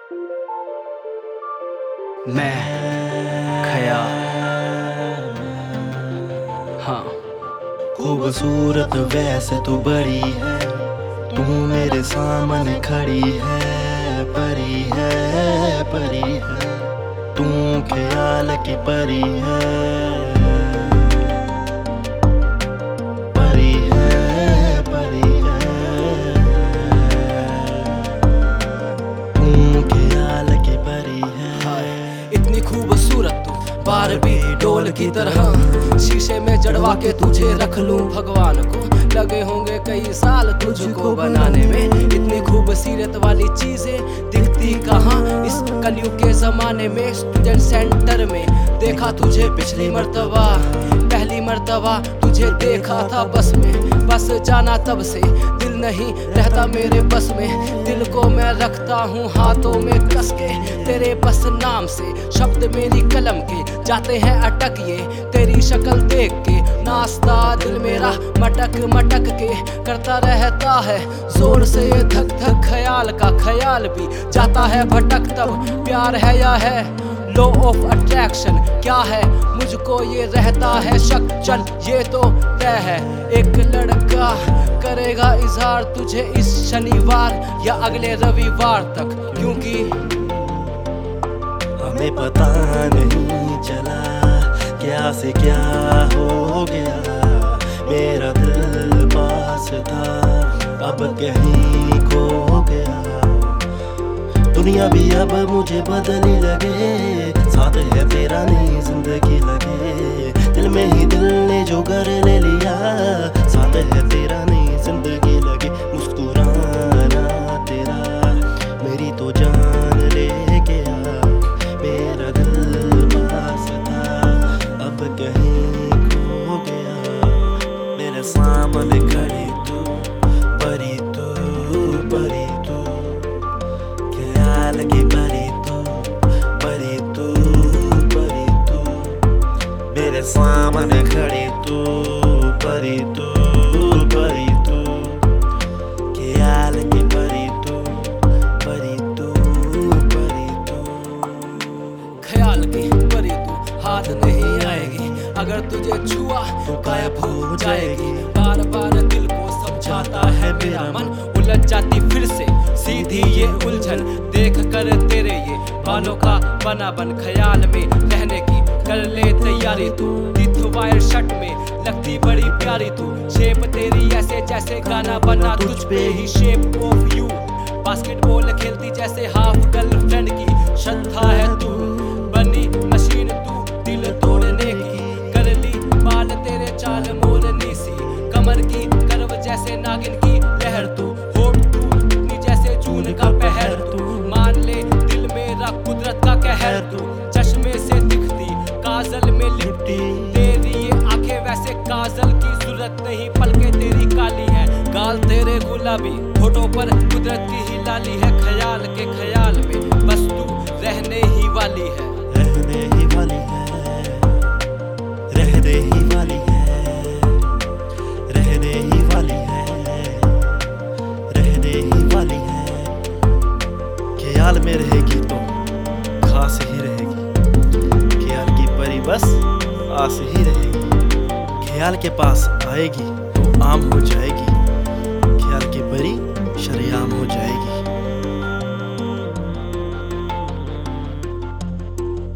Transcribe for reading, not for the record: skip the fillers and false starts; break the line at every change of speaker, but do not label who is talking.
मैं ख्याल। हाँ,
खूबसूरत वैसे तो बड़ी है, तू मेरे सामने खड़ी है, परी है, परी है, तू ख्याल की परी है, परी है, परी है, तू ख्याल की परी है।
इतनी खूबसूरत तू बारबी डोल की तरह, शीशे में जड़वा के तुझे रख लूं। भगवान को लगे होंगे कई साल तुझको बनाने में। इतनी खूबसूरत वाली चीजें दिखती कहाँ इस कलयुग के जमाने में। स्टूडेंट सेंटर में देखा तुझे पिछली मर्तबा, पहली मर्तबा तुझे देखा था बस में। बस जाना तब से दिल नहीं रहता मेरे बस में। दिल को मैं रखता हूँ हाथों में कस के, तेरे बस नाम से शब्द मेरी कलम के जाते हैं अटक। ये तेरी शक्ल देख के नाचता दिल मेरा मटक मटक के करता रहता है जोर से ये धक धक। ख्याल का ख्याल भी जाता है भटक। तब प्यार है या है लॉ ऑफ अट्रैक्शन, क्या है मुझको ये रहता है शक। चल ये तो तय है एक लड़का करेगा इजहार तुझे इस शनिवार या अगले रविवार तक, क्योंकि
हमें पता नहीं चला क्या से क्या हो गया। मेरा दिल पास था अब कहीं खो गया। दुनिया भी अब मुझे बदलने लगे, साथ है तेरा नहीं जिंदगी लगे। दिल में ही दिल ने जो घर ले लिया, साथ है तेरा नहीं जिंदगी लगे। मुस्कुराना तेरा मेरी तो जान ले गया। मेरा दिल पास था अब कहीं खो गया। मेरे सामने खड़ी तू, परी तू, परी तू, ख्याल की परी तू, परी तू, परी तू, मेरे सामने खड़ी तू, परी तू, परी तू, ख्याल की परी तू, परी तू, परी तू।
ख्याल की परी तू हाथ नहीं आएगी, अगर तुझे छुआ तो गायब हो जाएगी। बार बार दिल को समझाता है मेरा मन, उलझ जाती फिर से सीधी ये उलझन। देख कर तेरे ये बालों का बना बन, ख्याल में रहने की कर ले तैयारी तू। विथ वायर शर्ट में लगती बड़ी प्यारी तू, शेप तेरी ऐसे जैसे गाना बना तुझ पे ही शेप ऑफ यू। बास्केटबॉल खेलती जैसे हाफ गर्लफ्रेंड की श्रद्धा है तू, बनी मशीन तू दिल तोड़ने की। कर ली बाल तेरे चाल मोरनी सी, कमर की कर्व जैसे नागिन की लहर तू। होठ तू इतनी जैसे जून का पहर तू, मान ले दिल मेरा कुदरत का कहर तू। चश्मे से दिखती काजल में लिपटी तेरी ये आंखें, वैसे काजल की जरूरत नहीं, पलकें तेरी काली है, गाल तेरे गुलाबी, होठों पर कुदरत की ही लाली है। ख्याल के ख्याल में बस तू रहने ही वाली है,
रहने ही वाली है, रहने ही वाली है, रहने ही वाली है, रहने ही वाली है। ख्याल में रहेगी तो खास ही रहेगी, ख्याल की परी बस आस ही रहेगी। ख्याल के पास आएगी तो आम हो जाएगी, ख्याल की परी शरेआम हो जाएगी।